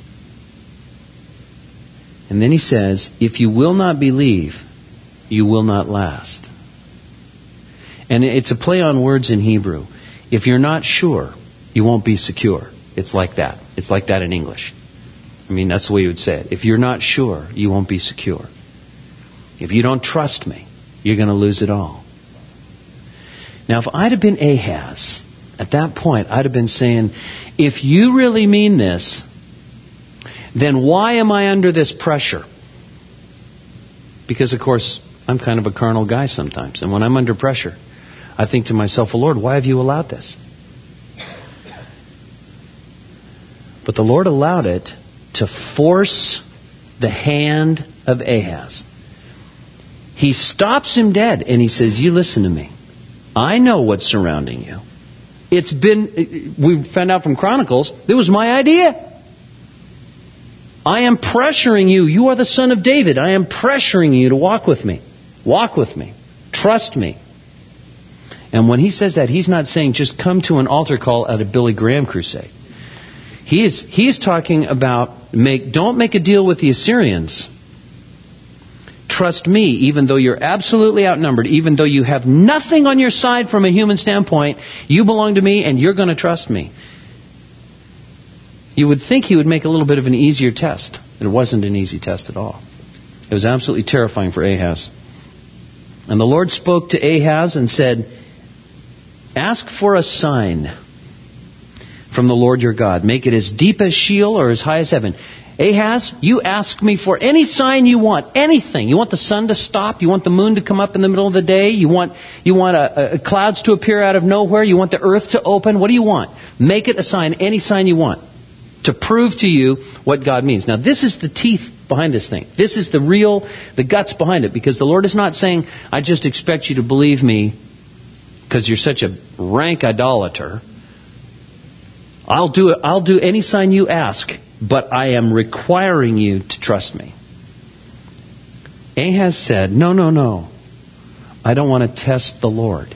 And then he says, if you will not believe, you will not last. And it's a play on words in Hebrew. If you're not sure, you won't be secure. It's like that. It's like that in English. I mean, that's the way you would say it. If you're not sure, you won't be secure. If you don't trust me, you're going to lose it all. Now, if I'd have been Ahaz, at that point, I'd have been saying, if you really mean this, then why am I under this pressure? Because, of course, I'm kind of a carnal guy sometimes. And when I'm under pressure, I think to myself, well, Lord, why have you allowed this? But the Lord allowed it to force the hand of Ahaz. He stops him dead and he says, you listen to me. I know what's surrounding you. It's been, we found out from Chronicles, it was my idea. I am pressuring you. You are the son of David. I am pressuring you to walk with me. Walk with me. Trust me. And when he says that, he's not saying just come to an altar call at a Billy Graham crusade. He is, he is talking about make, don't make a deal with the Assyrians. trust me, even though you're absolutely outnumbered, even though you have nothing on your side from a human standpoint, you belong to me and you're going to trust me. You would think he would make a little bit of an easier test. It wasn't an easy test at all. It was absolutely terrifying for Ahaz. And the Lord spoke to Ahaz and said, ask for a sign from the Lord your God. Make it as deep as Sheol or as high as heaven. Ahaz, you ask me for any sign you want, anything. You want the sun to stop? You want the moon to come up in the middle of the day? You want you want a, a clouds to appear out of nowhere? You want the earth to open? What do you want? Make it a sign, any sign you want, to prove to you what God means. Now, this is the teeth behind this thing. This is the real, the guts behind it, because the Lord is not saying, I just expect you to believe me because you're such a rank idolater. I'll do it. I'll do any sign you ask, but I am requiring you to trust me. Ahaz said, no, no, no. I don't want to test the Lord.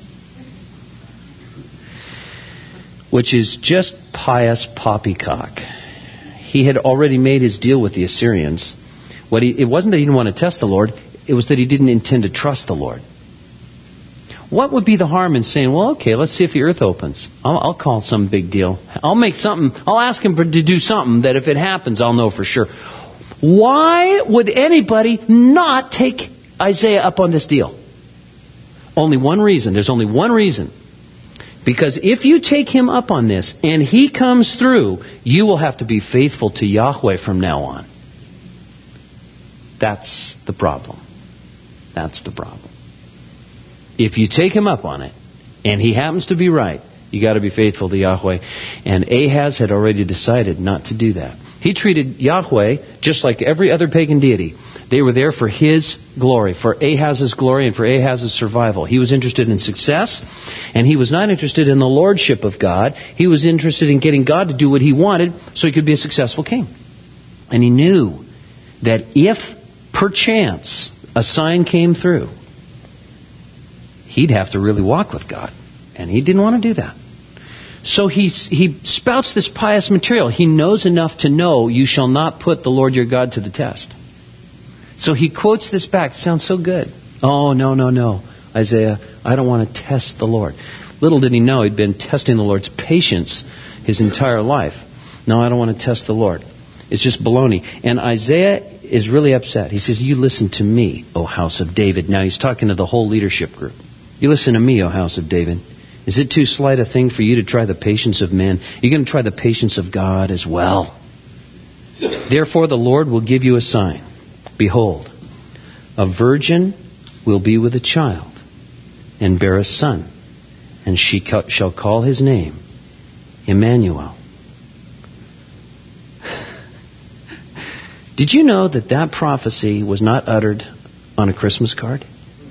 Which is just pious poppycock. He had already made his deal with the Assyrians. What he, it wasn't that he didn't want to test the Lord. It was that he didn't intend to trust the Lord. What would be the harm in saying, well, okay, let's see if the earth opens. I'll, I'll call some big deal. I'll make something, I'll ask him to do something that if it happens, I'll know for sure. Why would anybody not take Isaiah up on this deal? Only one reason. There's only one reason. Because if you take him up on this and he comes through, you will have to be faithful to Yahweh from now on. That's the problem. That's the problem. If you take him up on it, and he happens to be right, you got to be faithful to Yahweh. And Ahaz had already decided not to do that. He treated Yahweh just like every other pagan deity. They were there for his glory, for Ahaz's glory and for Ahaz's survival. He was interested in success, and he was not interested in the lordship of God. He was interested in getting God to do what he wanted so he could be a successful king. And he knew that if perchance a sign came through, he'd have to really walk with God. And he didn't want to do that. So he, he spouts this pious material. He knows enough to know you shall not put the Lord your God to the test. So he quotes this back. It sounds so good. Oh, no, no, no. Isaiah, I don't want to test the Lord. Little did he know he'd been testing the Lord's patience his entire life. No, I don't want to test the Lord. It's just baloney. And Isaiah is really upset. He says, you listen to me, O house of David. Now he's talking to the whole leadership group. You listen to me, O house of David. Is it too slight a thing for you to try the patience of men? You're going to try the patience of God as well. Therefore the Lord will give you a sign. Behold, a virgin will be with a child and bear a son, and she shall call his name Emmanuel. Did you know that that prophecy was not uttered on a Christmas card?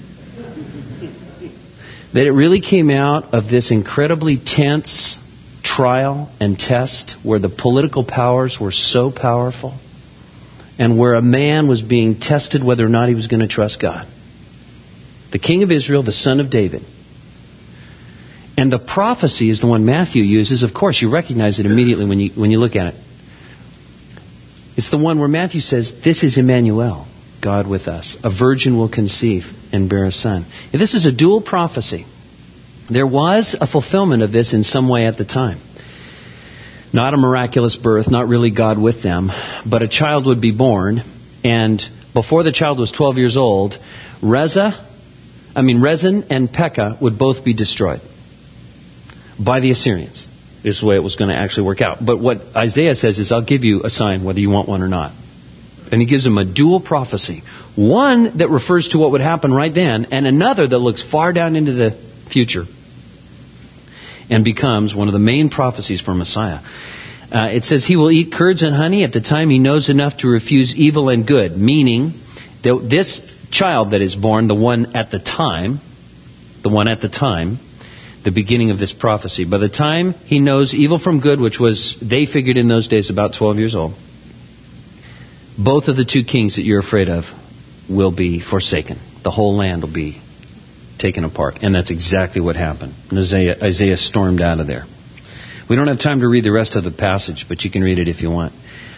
That it really came out of this incredibly tense trial and test where the political powers were so powerful and where a man was being tested whether or not he was going to trust God. The king of Israel, the son of David. And the prophecy is the one Matthew uses. Of course, you recognize it immediately when you when you look at it. It's the one where Matthew says, this is Emmanuel, God with us. A virgin will conceive and bear a son. If this is a dual prophecy. There was a fulfillment of this in some way at the time. Not a miraculous birth, not really God with them, but a child would be born, and before the child was twelve years old, Reza, I mean Rezin and Pekah would both be destroyed by the Assyrians. This is the way it was going to actually work out. But what Isaiah says is, I'll give you a sign whether you want one or not. And he gives them a dual prophecy. One that refers to what would happen right then, and another that looks far down into the future and becomes one of the main prophecies for Messiah. Uh, it says he will eat curds and honey at the time he knows enough to refuse evil and good, meaning that this child that is born, the one at the time, the one at the time, the beginning of this prophecy, by the time he knows evil from good, which was, they figured in those days, about twelve years old, both of the two kings that you're afraid of will be forsaken. The whole land will be taken apart. And that's exactly what happened. And Isaiah, Isaiah stormed out of there. We don't have time to read the rest of the passage, but you can read it if you want.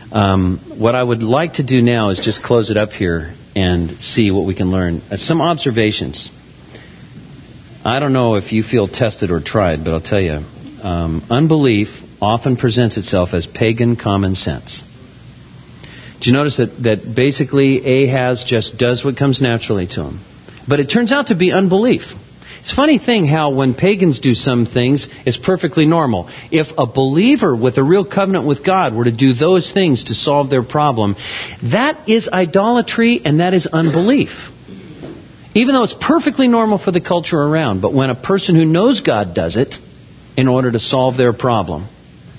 Um, what I would like to do now is just close it up here and see what we can learn. Uh, some observations. I don't know if you feel tested or tried, but I'll tell you. Um, unbelief often presents itself as pagan common sense. Do you notice that, that basically Ahaz just does what comes naturally to him? But it turns out to be unbelief. It's a funny thing how when pagans do some things, it's perfectly normal. If a believer with a real covenant with God were to do those things to solve their problem, that is idolatry and that is unbelief. Even though it's perfectly normal for the culture around. But when a person who knows God does it in order to solve their problem,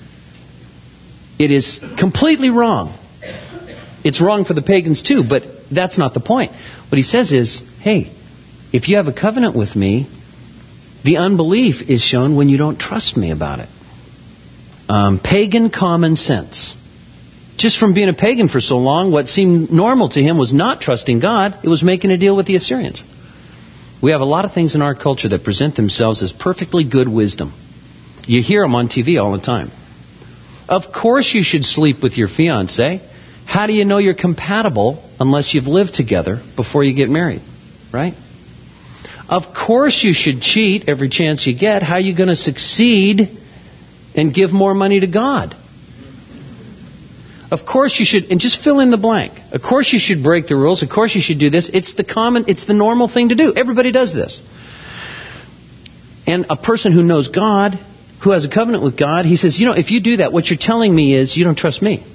it is completely wrong. It's wrong for the pagans too, but that's not the point. What he says is, hey, if you have a covenant with me, the unbelief is shown when you don't trust me about it. Um, pagan common sense. Just from being a pagan for so long, what seemed normal to him was not trusting God. It was making a deal with the Assyrians. We have a lot of things in our culture that present themselves as perfectly good wisdom. You hear them on T V all the time. Of course you should sleep with your fiancé. How do you know you're compatible unless you've lived together before you get married? Right? Of course you should cheat every chance you get. How are you going to succeed and give more money to God? Of course you should, and just fill in the blank. Of course you should break the rules. Of course you should do this. It's the common, it's the normal thing to do. Everybody does this. And a person who knows God, who has a covenant with God, he says, you know, if you do that, what you're telling me is you don't trust me.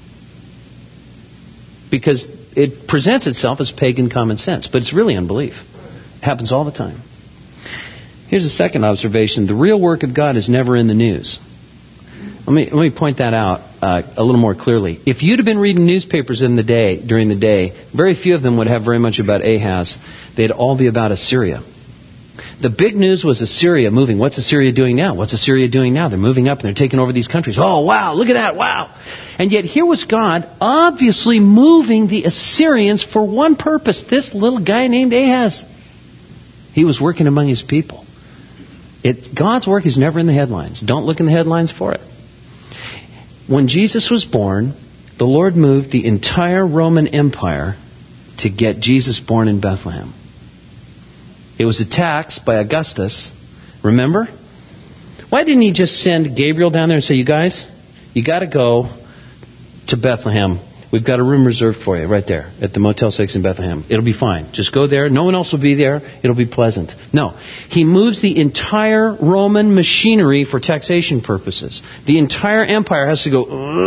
Because it presents itself as pagan common sense, but it's really unbelief. It happens all the time. Here's a second observation. The real work of God is never in the news. Let me let me point that out uh, a little more clearly. If you'd have been reading newspapers in the day during the day, very few of them would have very much about Ahaz. They'd all be about Assyria. The big news was Assyria moving. What's Assyria doing now? What's Assyria doing now? They're moving up and they're taking over these countries. Oh, wow, look at that, wow. And yet here was God obviously moving the Assyrians for one purpose. This little guy named Ahaz. He was working among his people. It, God's work is never in the headlines. Don't look in the headlines for it. When Jesus was born, the Lord moved the entire Roman Empire to get Jesus born in Bethlehem. It was a tax by Augustus. Remember? Why didn't he just send Gabriel down there and say, you guys, you got to go to Bethlehem. We've got a room reserved for you right there at the Motel six in Bethlehem. It'll be fine. Just go there. No one else will be there. It'll be pleasant. No. He moves the entire Roman machinery for taxation purposes. The entire empire has to go,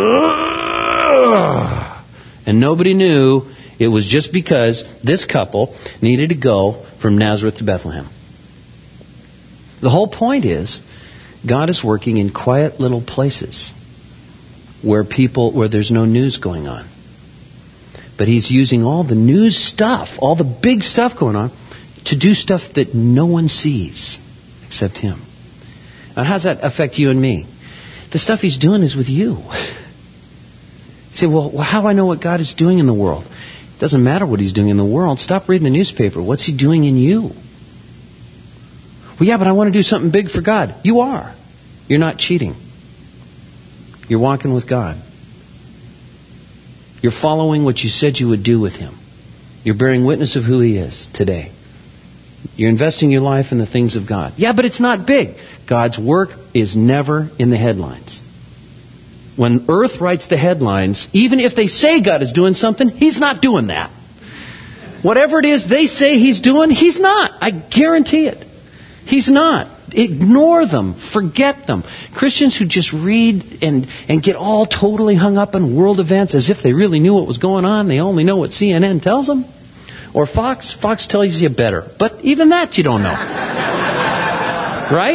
ugh, and nobody knew it was just because this couple needed to go from Nazareth to Bethlehem. The whole point is, God is working in quiet little places where people, where there's no news going on. But He's using all the news stuff, all the big stuff going on, to do stuff that no one sees except Him. And how does that affect you and me? The stuff He's doing is with you. You say, well, how do I know what God is doing in the world? It doesn't matter what He's doing in the world. Stop reading the newspaper. What's He doing in you? Well, yeah, but I want to do something big for God. You are. You're not cheating. You're walking with God. You're following what you said you would do with Him. You're bearing witness of who He is today. You're investing your life in the things of God. Yeah, but it's not big. God's work is never in the headlines. When Earth writes the headlines, even if they say God is doing something, He's not doing that. Whatever it is they say He's doing, He's not. I guarantee it. He's not. Ignore them. Forget them. Christians who just read and, and get all totally hung up on world events as if they really knew what was going on. They only know what C N N tells them. Or Fox. Fox tells you better. But even that you don't know. Right?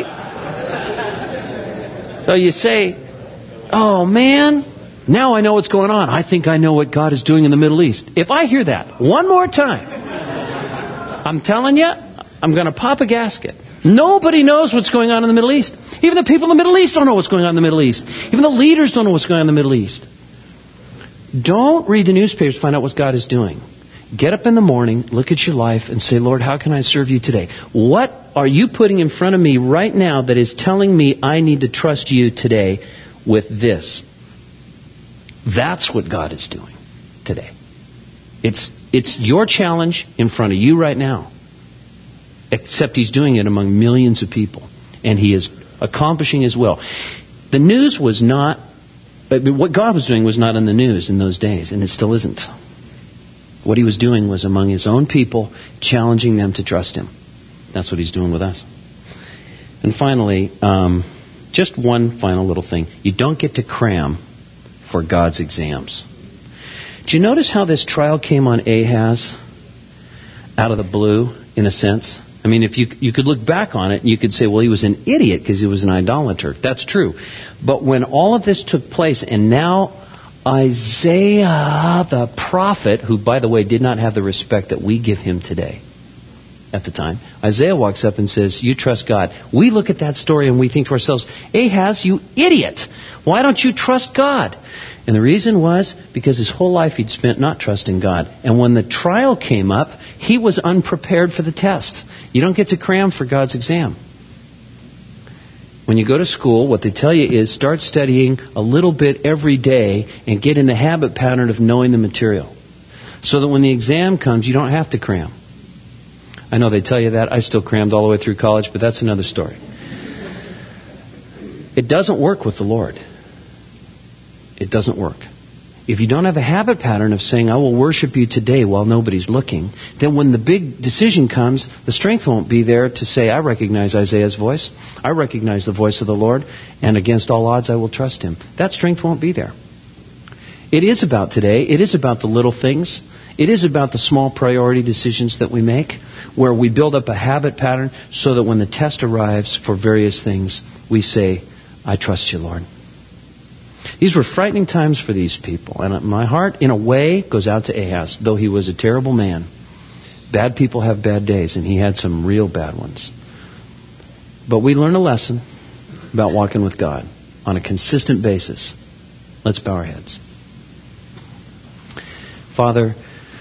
So you say, oh man, now I know what's going on. I think I know what God is doing in the Middle East. If I hear that one more time, I'm telling you, I'm going to pop a gasket. Nobody knows what's going on in the Middle East. Even the people in the Middle East don't know what's going on in the Middle East. Even the leaders don't know what's going on in the Middle East. Don't read the newspapers to find out what God is doing. Get up in the morning, look at your life, and say, Lord, how can I serve you today? What are you putting in front of me right now that is telling me I need to trust you today with this? That's what God is doing today. It's it's your challenge in front of you right now. Except He's doing it among millions of people. And He is accomplishing His will. The news was not, what God was doing was not in the news in those days, and it still isn't. What He was doing was among His own people, challenging them to trust Him. That's what He's doing with us. And finally, um, just one final little thing. You don't get to cram for God's exams. Do you notice how this trial came on Ahaz out of the blue, in a sense? I mean, if you you could look back on it, you could say, well, he was an idiot because he was an idolater. That's true. But when all of this took place, and now Isaiah the prophet, who, by the way, did not have the respect that we give him today at the time, Isaiah walks up and says, you trust God. We look at that story and we think to ourselves, Ahaz, you idiot. Why don't you trust God? And the reason was because his whole life he'd spent not trusting God. And when the trial came up, he was unprepared for the test. You don't get to cram for God's exam. When you go to school, what they tell you is start studying a little bit every day and get in the habit pattern of knowing the material. So that when the exam comes, you don't have to cram. I know they tell you that. I still crammed all the way through college, but that's another story. It doesn't work with the Lord. It doesn't work. If you don't have a habit pattern of saying, I will worship you today while nobody's looking, then when the big decision comes, the strength won't be there to say, I recognize Isaiah's voice. I recognize the voice of the Lord, and against all odds I will trust Him. That strength won't be there. It is about today. It is about the little things. It is about the small priority decisions that we make, where we build up a habit pattern so that when the test arrives for various things, we say, I trust you, Lord. These were frightening times for these people. And my heart, in a way, goes out to Ahaz, though he was a terrible man. Bad people have bad days, and he had some real bad ones. But we learn a lesson about walking with God on a consistent basis. Let's bow our heads. Father,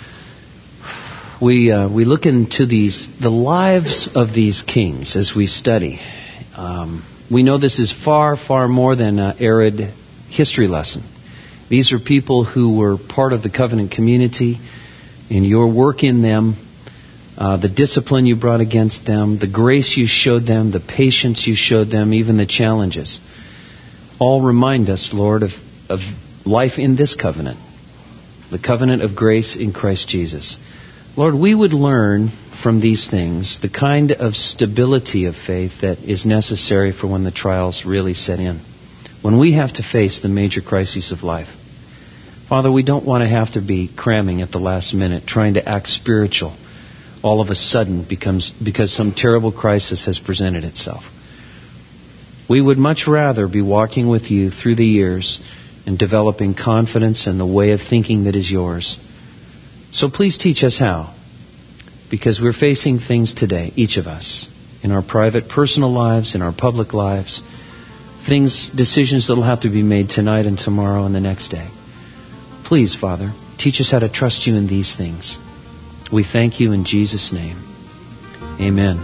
we uh, we look into these the lives of these kings as we study. Um, we know this is far, far more than an arid history lesson. These are people who were part of the covenant community, and your work in them, uh, the discipline you brought against them, the grace you showed them, the patience you showed them, even the challenges, all remind us, Lord, of, of life in this covenant, the covenant of grace in Christ Jesus. Lord, we would learn from these things the kind of stability of faith that is necessary for when the trials really set in, when we have to face the major crises of life. Father, we don't want to have to be cramming at the last minute, trying to act spiritual all of a sudden becomes because some terrible crisis has presented itself. We would much rather be walking with you through the years and developing confidence in the way of thinking that is yours. So please teach us how, because we're facing things today, each of us, in our private, personal lives, in our public lives, things, decisions that will have to be made tonight and tomorrow and the next day. Please, Father, teach us how to trust you in these things. We thank you in Jesus' name. Amen.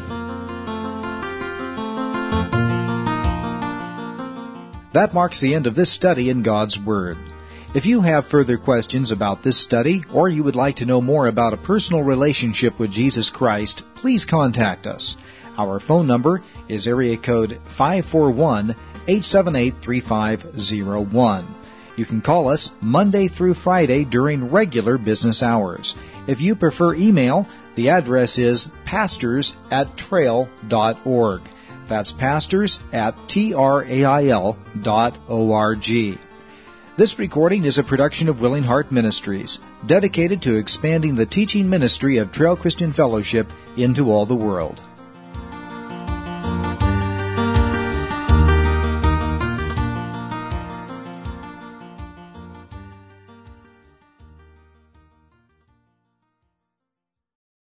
That marks the end of this study in God's Word. If you have further questions about this study, or you would like to know more about a personal relationship with Jesus Christ, please contact us. Our phone number is area code five four one, eight seven eight, three five zero one. You can call us Monday through Friday during regular business hours. If you prefer email, the address is pastors at trail dot org. That's pastors at trail dot org. This recording is a production of Willing Heart Ministries, dedicated to expanding the teaching ministry of Trail Christian Fellowship into all the world.